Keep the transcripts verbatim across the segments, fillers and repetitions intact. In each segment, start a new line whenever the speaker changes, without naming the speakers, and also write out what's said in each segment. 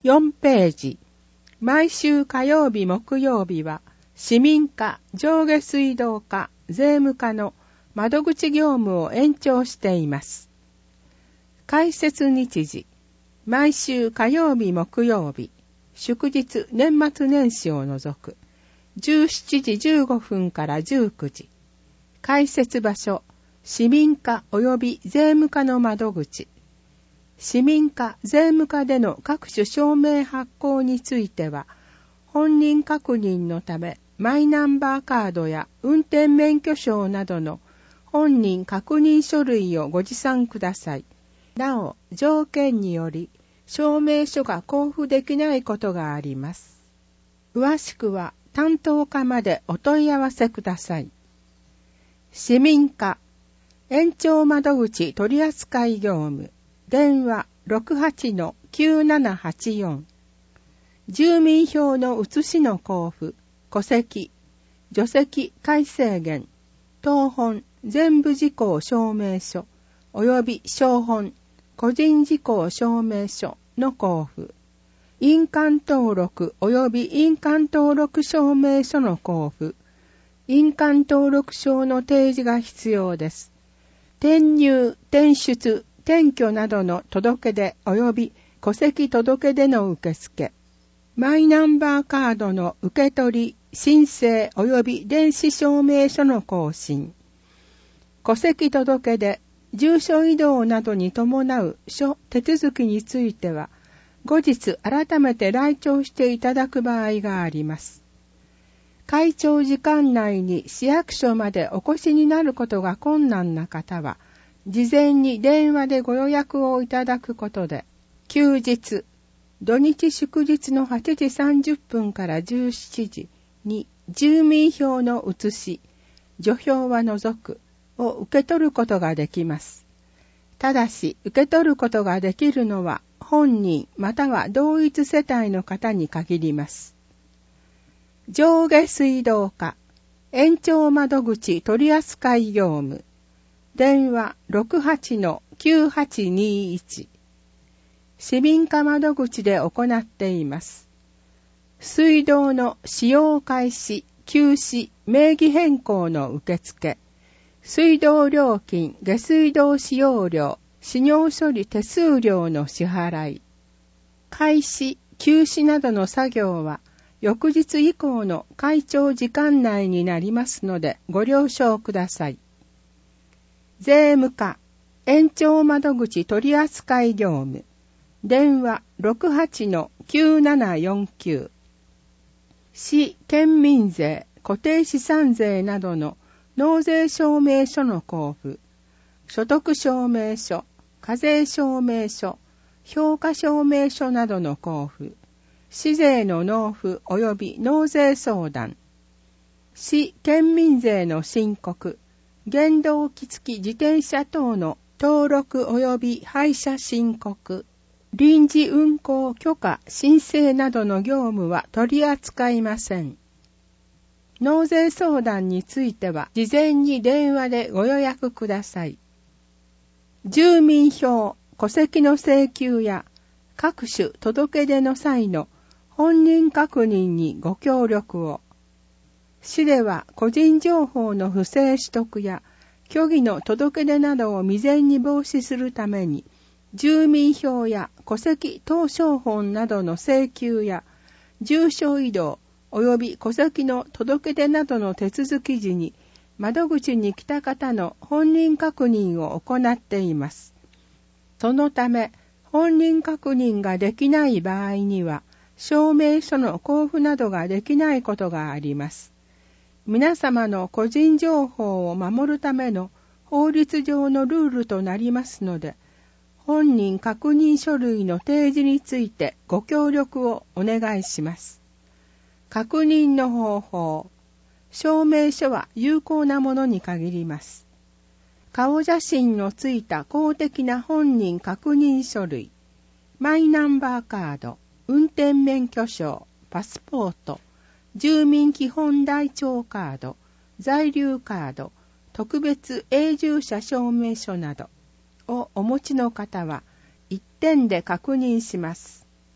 よんページ。毎週火曜日木曜日は市民課、上下水道課、税務課の窓口業務を延長しています。開設日時。毎週火曜日木曜日、祝日年末年始を除くじゅうしちじじゅうごふんからじゅうくじ。開設場所、市民課及び税務課の窓口。市民課、税務課での各種証明発行については、本人確認のため、マイナンバーカードや運転免許証などの本人確認書類をご持参ください。なお、条件により、証明書が交付できないことがあります。詳しくは担当課までお問い合わせください。市民課、延長窓口取扱業務、電話 ろくはちのきゅうななはちよん。住民票の写しの交付、戸籍、除籍改正限、謄本、全部事項証明書、及び証本、個人事項証明書の交付、印鑑登録及び印鑑登録証明書の交付、印鑑登録証の提示が必要です。転入、転出、転居などの届け出及び戸籍届け出の受付、マイナンバーカードの受け取り、申請及び電子証明書の更新、戸籍届け出、住所移動などに伴う諸手続きについては、後日改めて来庁していただく場合があります。会庁時間内に市役所までお越しになることが困難な方は、事前に電話でご予約をいただくことで、休日、土日祝日のはちじさんじゅっぷんからじゅうしちじに住民票の写し、除票は除くを受け取ることができます。ただし、受け取ることができるのは本人または同一世帯の方に限ります。上下水道課、延長窓口取扱業務、電話 ろくはちのきゅうはちにいち。市民課窓口で行っています。水道の使用開始、休止、名義変更の受付、水道料金、下水道使用料、使用処理手数料の支払い、開始、休止などの作業は、翌日以降の会庁時間内になりますのでご了承ください。税務課、延長窓口取扱業務、電話 ろくはちのきゅうななよんきゅう。市、県民税、固定資産税などの納税証明書の交付、所得証明書、課税証明書、評価証明書などの交付、市税の納付及び納税相談、市、県民税の申告、原動機付き自転車等の登録及び廃車申告、臨時運行許可申請などの業務は取り扱いません。納税相談については事前に電話でご予約ください。住民票、戸籍の請求や各種届け出の際の本人確認にご協力を。市では個人情報の不正取得や虚偽の届け出などを未然に防止するために、住民票や戸籍謄商本などの請求や住所移動及び戸籍の届け出などの手続き時に窓口に来た方の本人確認を行っています。そのため本人確認ができない場合には証明書の交付などができないことがあります。皆様の個人情報を守るための法律上のルールとなりますので、本人確認書類の提示についてご協力をお願いします。確認の方法。証明書は有効なものに限ります。顔写真のついた公的な本人確認書類、マイナンバーカード、運転免許証、パスポート、住民基本台帳カード、在留カード、特別永住者証明書などをお持ちの方は一点で確認します。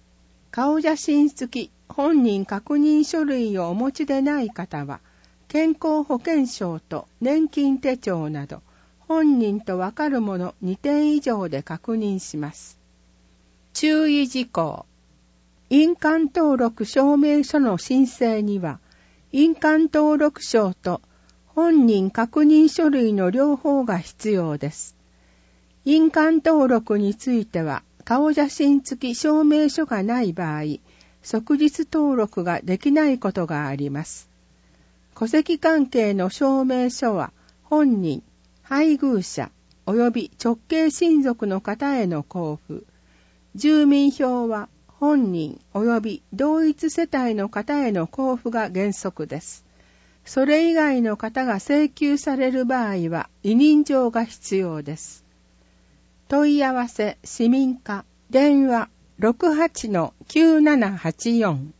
顔写真付き本人確認書類をお持ちでない方は、健康保険証と年金手帳など、本人とわかるものにてん以上で確認します。注意事項。印鑑登録証明書の申請には、印鑑登録証と本人確認書類の両方が必要です。印鑑登録については、顔写真付き証明書がない場合、即日登録ができないことがあります。戸籍関係の証明書は、本人、配偶者、及び直系親族の方への交付。住民票は、本人及び同一世帯の方への交付が原則です。それ以外の方が請求される場合は、委任状が必要です。問い合わせ市民課電話 ろくはちのきゅうななはちよん